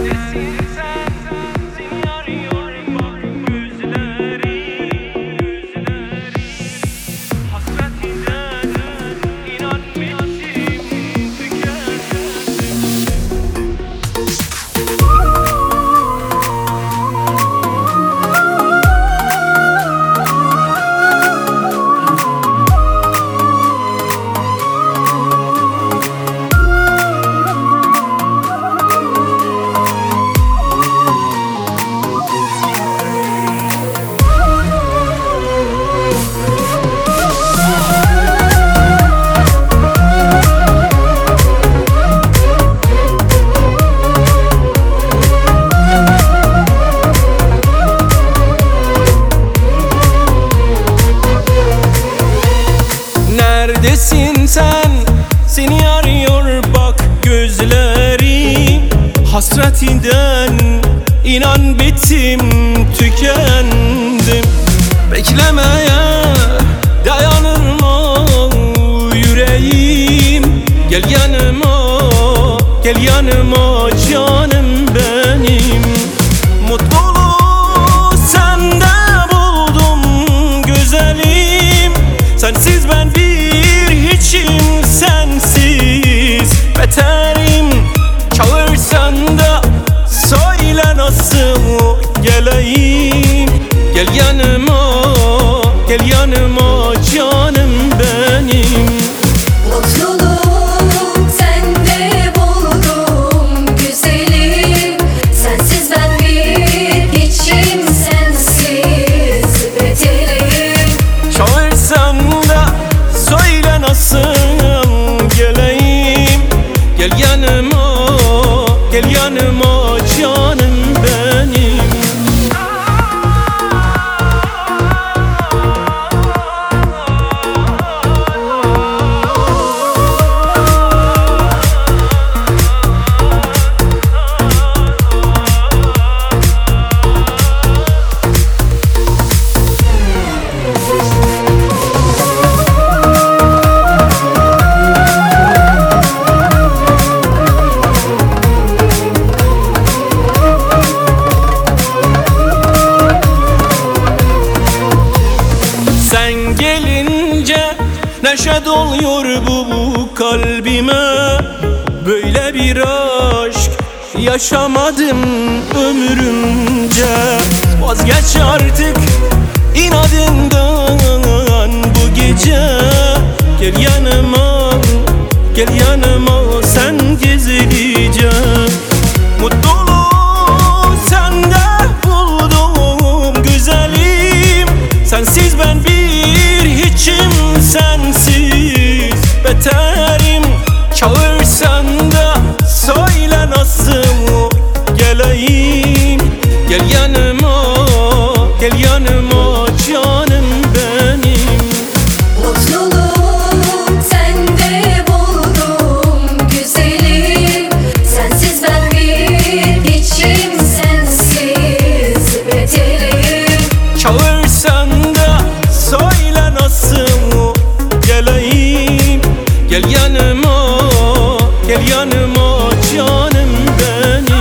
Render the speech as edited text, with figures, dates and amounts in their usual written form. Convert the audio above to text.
Neredesin sen? Seni arıyor bak gözlerim. Hasretinden inan bittim, tükendim. Beklemeye dayanır mı yüreğim? Gel yanıma, gel yanıma canım benim. Mutluluğu sende buldum güzelim. Sensiz ben bir hiçim, sensiz beterim. Çağırsan da söyle nasıl geleyim? Gel yanıma, gel yanıma canım benim. Mutluluğu sende buldum güzelim. Sensiz ben bir hiçim, sensiz beterim. Çağırsan da söyle nasıl geleyim? Gel yanıma, gel yanıma canım benim. Sen gelince neşe doluyor bu kalbime. Böyle bir aşk yaşamadım ömrümce. Vazgeç artık inadından bu gece. Gel yanıma, gel yanıma sen gizlice. Mutluluğu sende buldum güzelim. Sensiz ben bir hiçim, sensiz beterim. Çağırsan da söyle nasıl geleyim? Gel yanıma, gel yanıma canım benim. Mutluluğu sende buldum güzelim. Sensiz ben bir hiçim, sensiz beterim. Çağırsan da söyle nasıl geleyim? Gel yanıma, gel yanıma canım benim.